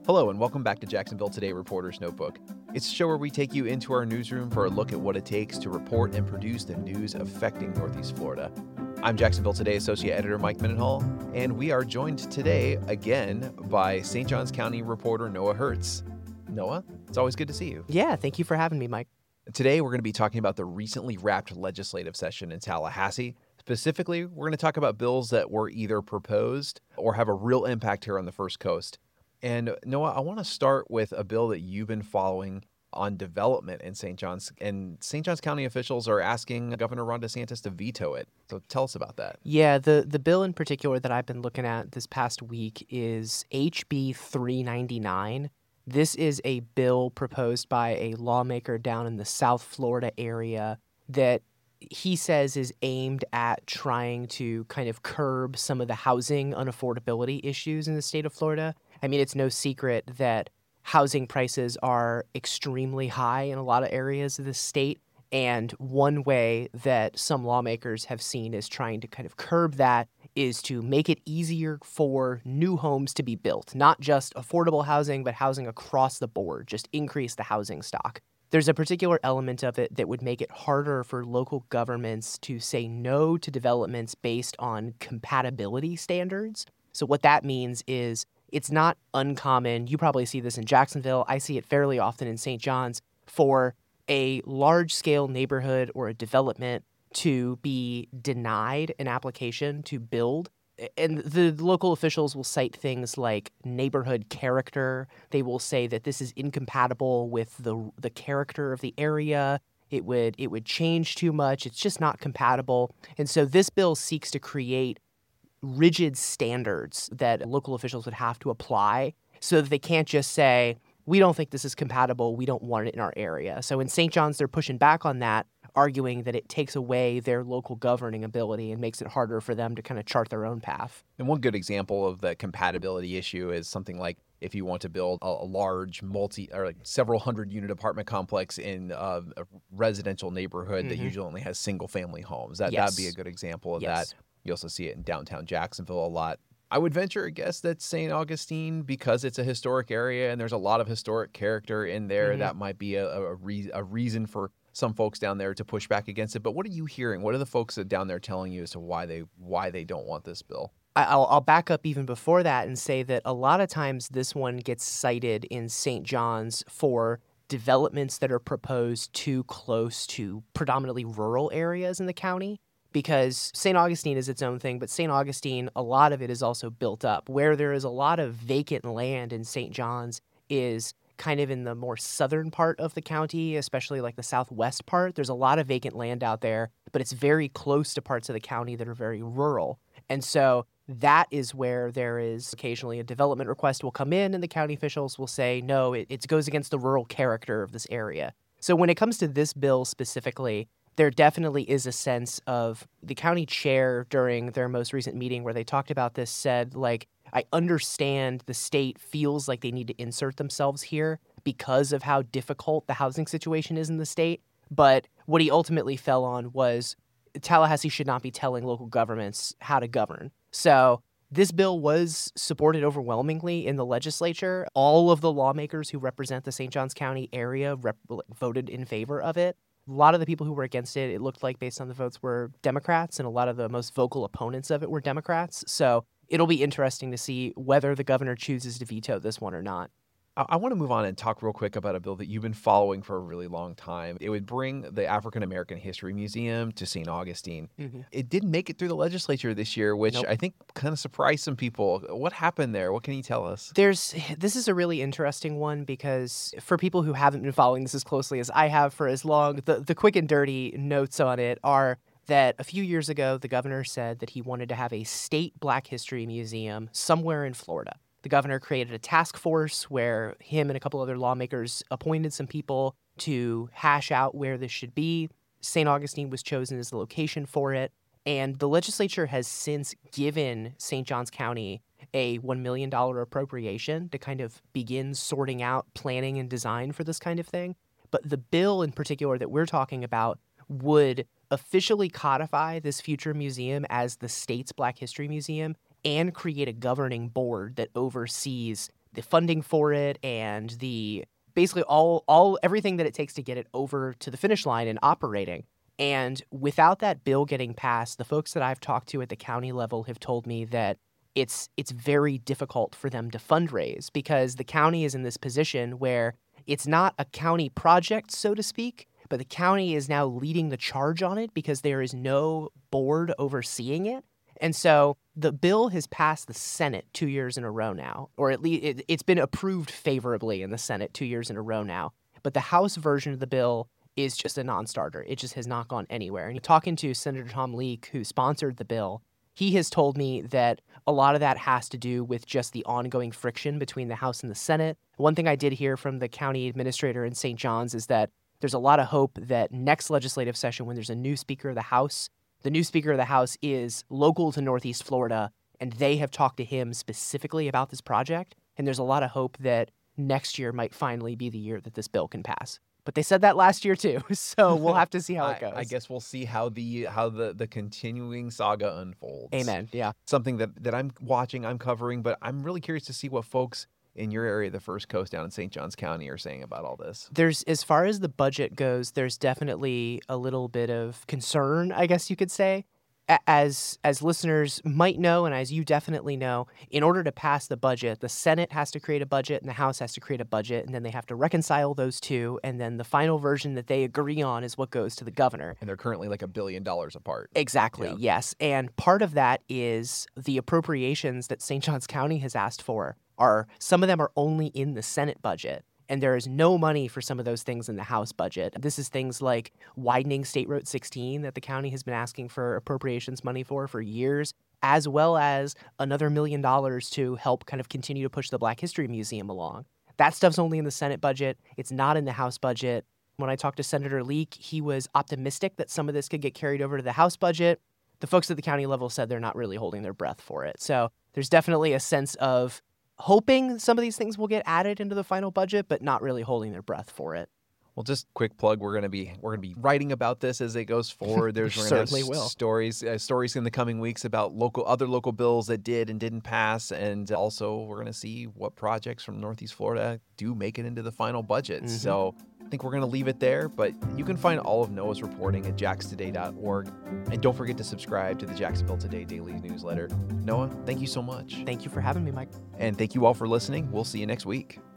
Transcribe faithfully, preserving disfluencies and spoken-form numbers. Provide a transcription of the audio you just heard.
Hello and welcome back to Jacksonville Today Reporter's Notebook. It's a show where we take you into our newsroom for a look at what it takes to report and produce the news affecting Northeast Florida. I'm Jacksonville Today Associate Editor Mike Mendenhall, and we are joined today again by Saint Johns County reporter Noah Hertz. Noah, it's always good to see you. Yeah, thank you for having me, Mike. Today we're going to be talking about the recently wrapped legislative session in Tallahassee. Specifically, we're going to talk about bills that were either proposed or have a real impact here on the First Coast. And Noah, I want to start with a bill that you've been following on development in Saint Johns. And Saint Johns County officials are asking Governor Ron DeSantis to veto it. So tell us about that. Yeah, the, the bill in particular that I've been looking at this past week is H B three ninety-nine. This is a bill proposed by a lawmaker down in the South Florida area that he says is aimed at trying to kind of curb some of the housing unaffordability issues in the state of Florida. I mean, it's no secret that housing prices are extremely high in a lot of areas of the state. And one way that some lawmakers have seen is trying to kind of curb that is to make it easier for new homes to be built, not just affordable housing, but housing across the board, just increase the housing stock. There's a particular element of it that would make it harder for local governments to say no to developments based on compatibility standards. So what that means is it's not uncommon. You probably see this in Jacksonville. I see it fairly often in Saint Johns for a large-scale neighborhood or a development to be denied an application to build. And the local officials will cite things like neighborhood character. They will say that this is incompatible with the the character of the area. It would it would change too much. It's just not compatible. And so this bill seeks to create rigid standards that local officials would have to apply so that they can't just say, we don't think this is compatible, we don't want it in our area. So in Saint Johns, they're pushing back on that, arguing that it takes away their local governing ability and makes it harder for them to kind of chart their own path. And one good example of the compatibility issue is something like if you want to build a, a large multi or like several hundred unit apartment complex in uh, a residential neighborhood mm-hmm. that usually only has single family homes. That, yes. That'd be a good example of yes. that. You also see it in downtown Jacksonville a lot. I would venture a guess that Saint Augustine, because it's a historic area and there's a lot of historic character in there, mm-hmm. that might be a, a, re- a reason for some folks down there to push back against it. But what are you hearing? What are the folks that down there telling you as to why they why they don't want this bill? I'll, I'll back up even before that and say that a lot of times this one gets cited in Saint Johns for developments that are proposed too close to predominantly rural areas in the county. Because Saint Augustine is its own thing, but Saint Augustine, a lot of it is also built up. Where there is a lot of vacant land in Saint Johns is kind of in the more southern part of the county, especially like the southwest part. There's a lot of vacant land out there, but it's very close to parts of the county that are very rural. And so that is where there is occasionally a development request will come in and the county officials will say, no, it, it goes against the rural character of this area. So when it comes to this bill specifically, there definitely is a sense of the county chair during their most recent meeting where they talked about this said, like, I understand the state feels like they need to insert themselves here because of how difficult the housing situation is in the state. But what he ultimately fell on was Tallahassee should not be telling local governments how to govern. So this bill was supported overwhelmingly in the legislature. All of the lawmakers who represent the Saint Johns County area rep- voted in favor of it. A lot of the people who were against it, it looked like based on the votes, were Democrats, and a lot of the most vocal opponents of it were Democrats. So it'll be interesting to see whether the governor chooses to veto this one or not. I want to move on and talk real quick about a bill that you've been following for a really long time. It would bring the African American History Museum to Saint Augustine. Mm-hmm. It didn't make it through the legislature this year, which nope. I think kind of surprised some people. What happened there? What can you tell us? There's this is a really interesting one because for people who haven't been following this as closely as I have for as long, the, the quick and dirty notes on it are that a few years ago, the governor said that he wanted to have a state Black History Museum somewhere in Florida. The governor created a task force where him and a couple other lawmakers appointed some people to hash out where this should be. Saint Augustine was chosen as the location for it. And the legislature has since given Saint Johns County a one million dollars appropriation to kind of begin sorting out planning and design for this kind of thing. But the bill in particular that we're talking about would officially codify this future museum as the state's Black History Museum and create a governing board that oversees the funding for it and the basically all all everything that it takes to get it over to the finish line and operating. And without that bill getting passed, the folks that I've talked to at the county level have told me that it's it's very difficult for them to fundraise because the county is in this position where it's not a county project, so to speak, but the county is now leading the charge on it because there is no board overseeing it. And so the bill has passed the Senate two years in a row now, or at least it, it's been approved favorably in the Senate two years in a row now. But the House version of the bill is just a non-starter. It just has not gone anywhere. And talking to Senator Tom Leek, who sponsored the bill, he has told me that a lot of that has to do with just the ongoing friction between the House and the Senate. One thing I did hear from the county administrator in Saint John's is that there's a lot of hope that next legislative session, when there's a new Speaker of the House, the new Speaker of the House is local to Northeast Florida, and they have talked to him specifically about this project. And there's a lot of hope that next year might finally be the year that this bill can pass. But they said that last year too, so we'll have to see how it goes. I, I guess we'll see how the how the, the continuing saga unfolds. Amen. Yeah. Something that, that I'm watching, I'm covering, but I'm really curious to see what folks in your area, the First Coast down in Saint Johns County, are saying about all this. There's, as far as the budget goes, there's definitely a little bit of concern, I guess you could say. As as listeners might know, and as you definitely know, in order to pass the budget, the Senate has to create a budget and the House has to create a budget, and then they have to reconcile those two, and then the final version that they agree on is what goes to the governor. And they're currently like a billion dollars apart. Exactly, yeah. Yes. And part of that is the appropriations that Saint Johns County has asked for are, some of them are only in the Senate budget. And there is no money for some of those things in the House budget. This is things like widening State Road sixteen that the county has been asking for appropriations money for for years, as well as another million dollars to help kind of continue to push the Black History Museum along. That stuff's only in the Senate budget. It's not in the House budget. When I talked to Senator Leek, he was optimistic that some of this could get carried over to the House budget. The folks at the county level said they're not really holding their breath for it. So there's definitely a sense of hoping some of these things will get added into the final budget, but not really holding their breath for it. Well, just quick plug: we're gonna be we're gonna be writing about this as it goes forward. There's we we're gonna certainly have will. stories uh, stories in the coming weeks about local other local bills that did and didn't pass, and also we're gonna see what projects from Northeast Florida do make it into the final budget. Mm-hmm. So I think we're gonna leave it there. But you can find all of Noah's reporting at jax today dot org, and don't forget to subscribe to the Jacksonville Today daily newsletter. Noah, thank you so much. Thank you for having me, Mike. And thank you all for listening. We'll see you next week.